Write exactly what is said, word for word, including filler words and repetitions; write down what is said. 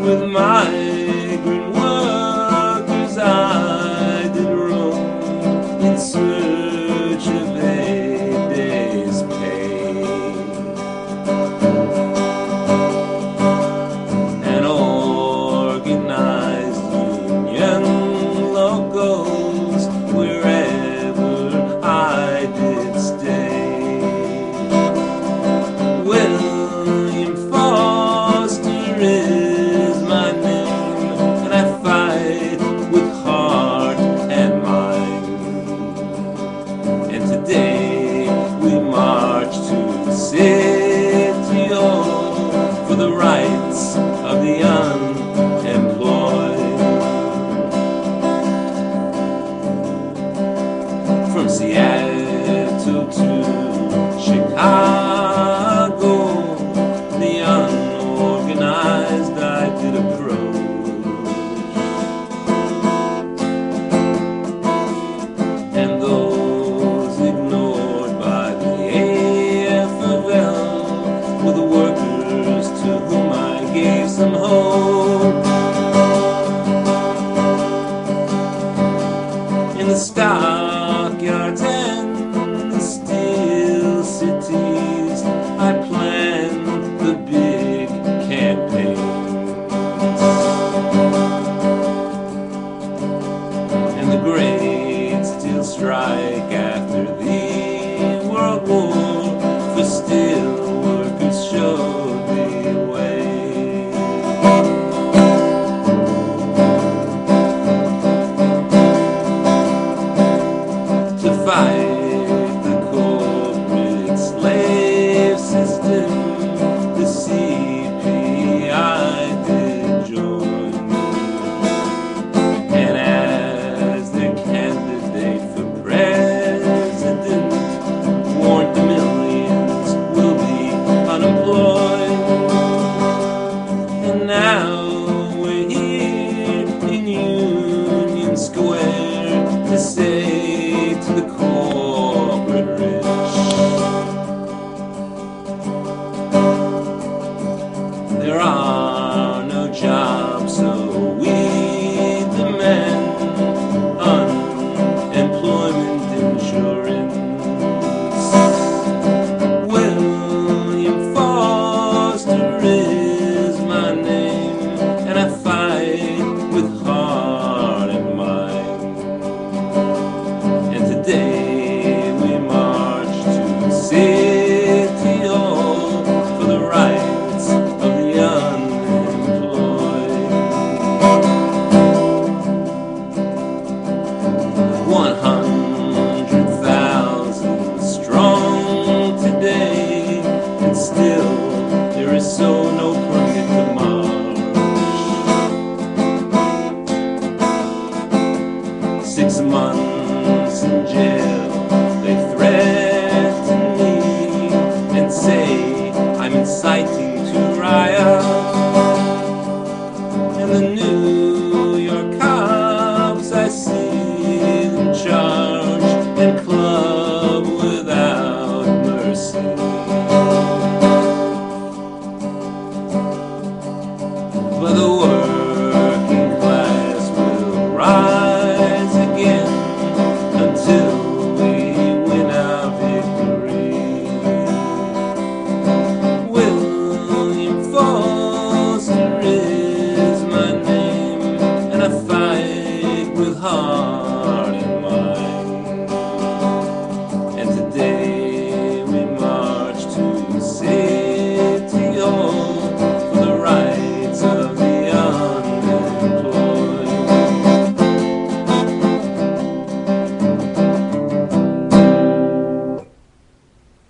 with migrant workers I did roam in search of a day's pay. An organized union locals wherever I did stay. William Foster is my name, and I fight with heart and mind. And today we march to the city hall for the rights of the unemployed. From Seattle to Chicago, the unorganized I did approach. And those ignored by the A F L were the workers to whom I gave some hope. In the stockyards and the steel cities, I planned the big campaigns. And the great steel strike after the World War for steel workers showed the way. To fight the corporate slave system, the C P I did join. And as their candidate for president, warned the millions will be unemployed. And now we're here in Union Square to say to the corporate rich, there are no jobs, so we demand unemployment insurance. William Foster is my name, and I fight with heart and mind. And today we march to City Hall for the rights of the unemployed. One hundred thousand strong today, and still there is so no permit to march. Six months in jail, they threaten me and say I'm inciting to riot. And the news